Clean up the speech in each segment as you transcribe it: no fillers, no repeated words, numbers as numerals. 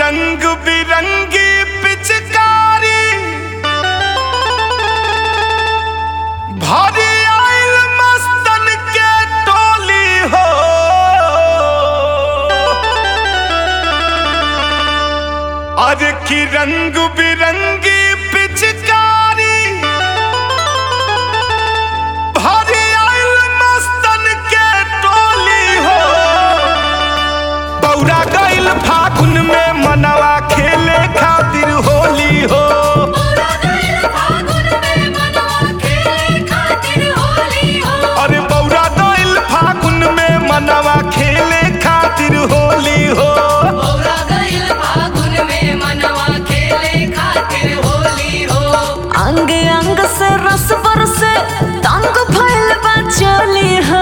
रंग बिरंगी पिचकारी भारी आइल मस्तन के टोली हो। आज की रंग बिरंगी पिचकारी भारी आइल मस्तन के टोली हो। बौरा गइल फागुन में मनवा खेले खातिर होली हो। अरे बौरा गइल फागुन में मनवा खेले खातिर होली हो। अंग अंग से रस बरसे तंग भइल बा चोली हो।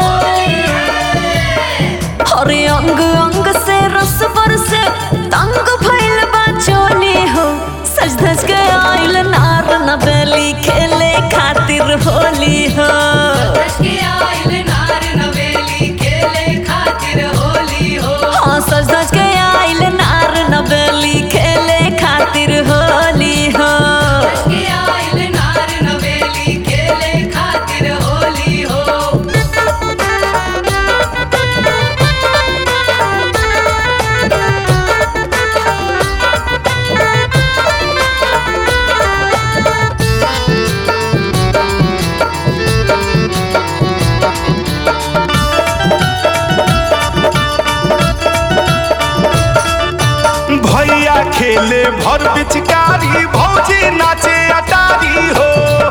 अरे अंग अंग से रस बरसे तंग भइल बा चोली हो। सज धज के आइल नार नवेली खेले खातिर होली हो। हाँ सज धज के आइल नार नवेली खेले खातिर होली हो। भैया खेले भर पिचकारी भौजी नाचे अटारी हो।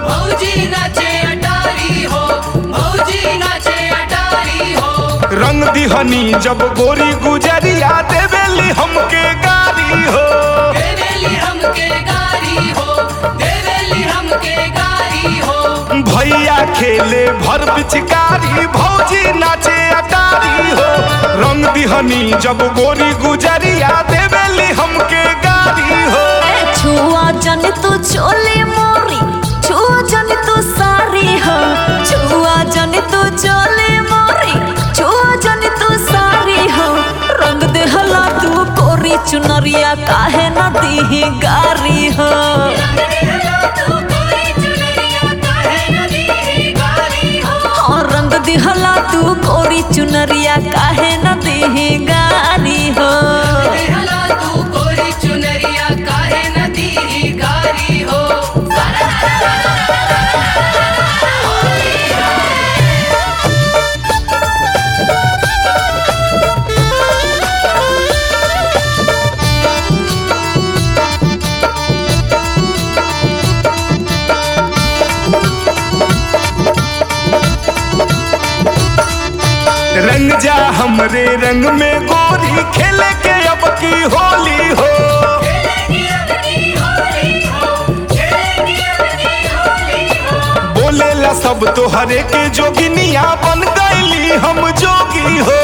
रंग दिहनी जब गोरी गुजरिया देवेली हमके गारी हो। भैया खेले भर पिचकारी भौजी नाचे अटारी हो। रंग दिहनी जब गोरी गुजरिया देवेली हमके गारी हो। छुआ जन तू चोली मोरी छुआ जन तू सारी हो। छुआ जन तू चोली मोरी छुआ जन तू सारी हो। रंग देहला तू कोरी चुनरिया काहे न दीही गारी हो। हाँ रंग दिहला तू कोरी चुनरिया काहे न दीही गारी हो। रंग जा हमरे रंग में गोरी खेले के अब की होली हो। बोलेला सब तोहरे के जोगिनिया बन गईली हम जोगी हो।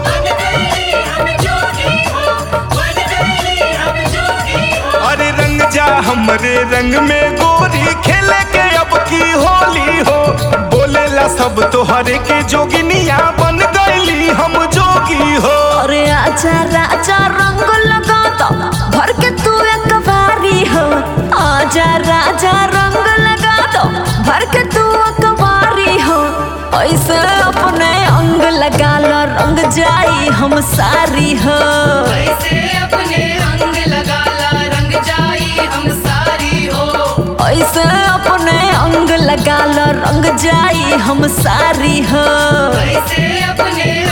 अरे रंग जा हमरे रंग में गोरी खेले के अब की होली हो। बोलेला सब तोहरे के जोगिनिया बन गईली हम जोगी हो। अरे आजा राजा रंग लगा दो भर के तू एक बारी हो। आजा राजा रंग लगा दो भर के तू एक बारी हो। ऐसे अपने अंग लगा लो रंग जाई हम सारी हो। ऐसे अपने अंग लगा लो रंग जाई हम सारी हो।